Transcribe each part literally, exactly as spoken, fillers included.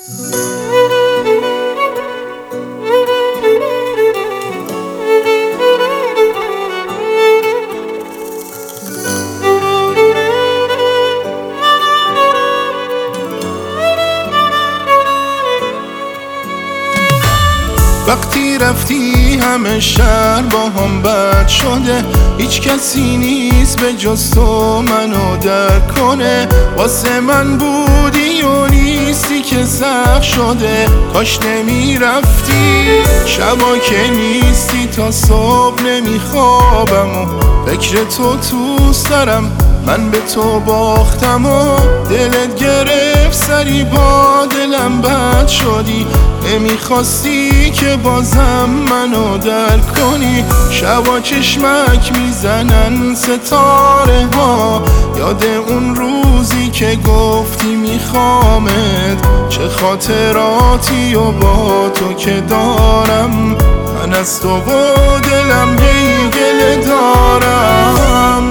وقتی رفتی همه شهر با هم بد شده، هیچ کسی نیست به جز تو منو درک کنه. واسه من بودی و نیستی که سخت شده، کاش نمی رفتی. شبا که نیستی تا صبح نمیخوابم و فکر تو تو سرم، من به تو باختم و دلت گرفت سری با دلم بد شدی. نمیخواستی که بازم منو درک کنی. شبا چشمک میزنن ستاره ها، یاد اون روزی که گفتی میخوامت. چه خاطراتی و با تو که دارم، من از تو و دلم هی گله دارم.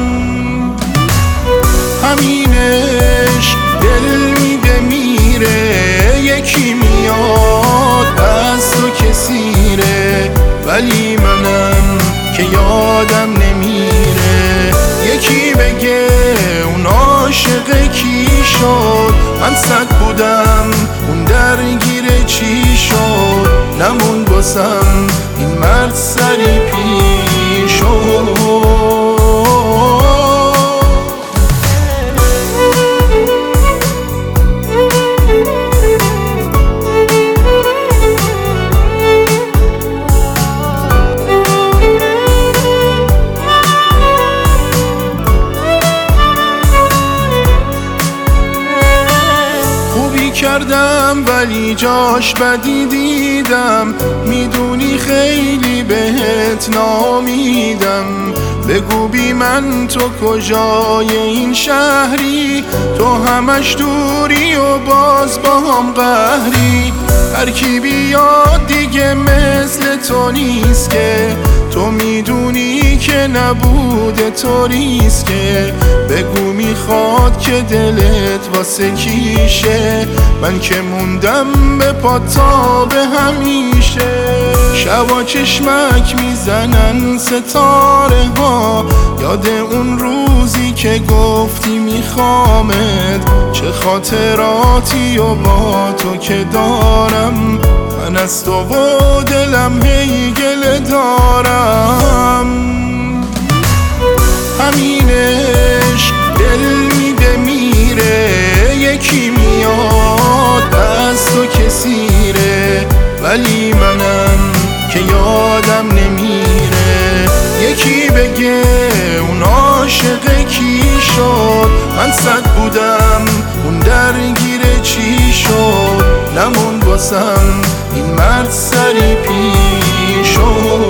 همینش دل میده میره، یکی میاد از تو کسیره، ولی منم که یادم نمیره. یکی بگه اون عاشق کی شد، من صد بودم اون درگیر چی شد. نمون باسم این مرد سری پیش شد. کردم ولی جاش بدی دیدم، میدونی خیلی بهت نامیدم. بگو بی من تو کجای این شهری، تو همش دوری و باز با هم قهری. هر کی بیاد دیگه مثل تو نیست که، تو میدونی که نبوده تو ریسکه. بگو میخواد که دلت واسه کیشه، من که موندم به پا تا به همیشه. شبا چشمک میزنن ستاره ها، یاد اون روزی که گفتی میخوامت. چه خاطراتی و با تو که دارم، من از تو و دلم هی گله دارم. همینش دل میده میره، یکی میاد از تو کسیره، ولی منم که یادم نمیره. یکی بگه اون عاشق کی شد، من صد بودم اون درگیر چی شد. نمون باسم این مرد سری پیش شد.